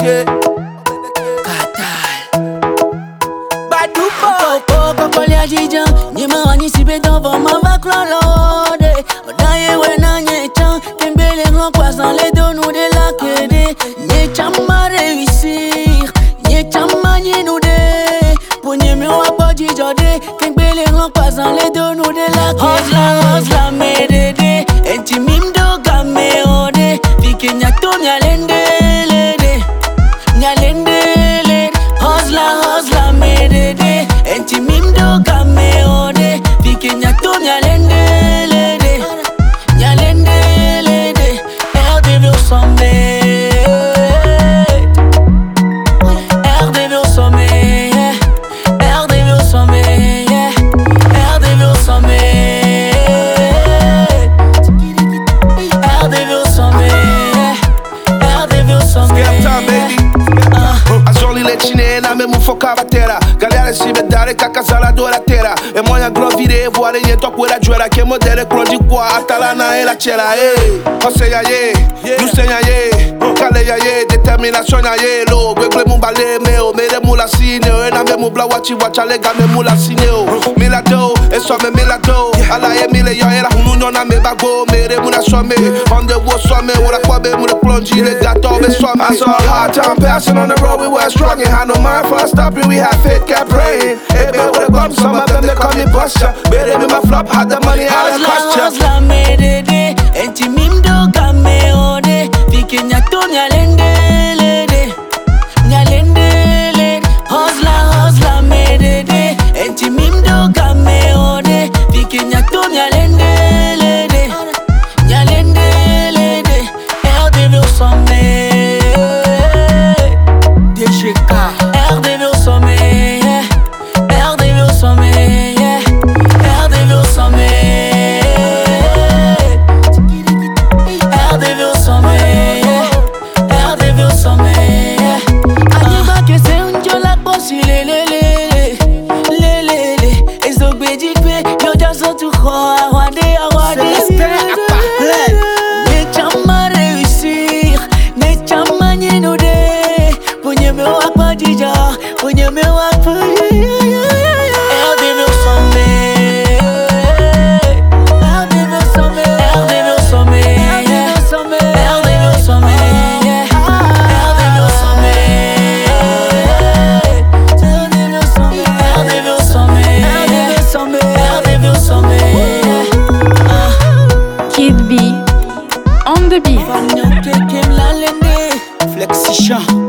Obeneke Katal Badou boy Koko kole ajijan Nyema wani sibe dovo mava klolode Odaye wena nyechan Kembele nkwasan les deux nous de la kede Nyechan ma réussir Nyechan ma nyinoude Ponye me waboji jode Kembele nkwasan les deux nous de la kede Hosla medede Enti mimdo game ode Fike nyato nyalende lede Nyalende lede Hosla medede Enti mimdo game ode Fike nyato nyalende lede Nyalende lede RDV au sommet RDV au sommet RDV au sommet RDV au sommet RDV au sommet RDV au sommet Scale time, baby. Azoli letine na mesmo foca batera. Galera se medare kakazala doratera. E moya grovire voare yeto kwera jwera ke modele klodi kwa atala na ela chera. Hey, oseya ye, luseya ye, kale ya ye, determination ya ye lo. Gwegle mumbale meo, mere mula sine o. Ena me mubla wachi wachalega me mula sine o. Milado, eso me milado. Ala ye mile yo era hununyo na me bago. Mere mula some, on the wo some. Ura kwa be mula plonji le gato be some. I saw a hard time passing on the road, we were struggling. Had no mind for stopping, we had faith, kept praying. Hey, baby, with a bump, some of them they call me Buster. Better me my flop, had the money, how it cost ya. Hosla medede Enti mimdo game ode Fike nyato nyalende lede Nyalende lede Hosla medede Enti mimdo game ode Fike nyato nyalende lede Nyalende lede RDV au sommet DGK RDV au sommet RDV au sommet RDV au sommet RDV au sommet RDV au sommet Adiba que c'est un dieu la bossi lelele lelele Ezogbe dikwe yo jaso tu kho awade Ne chama réussir Ne chama nyinoude Ponye me wakpa dija Ponye me wakpa RDV au sommet RDV au sommet RDV au sommet RDV au sommet RDV au sommet RDV au sommet RDV au sommet RDV au sommet Kid B on the beat. Flexi Chan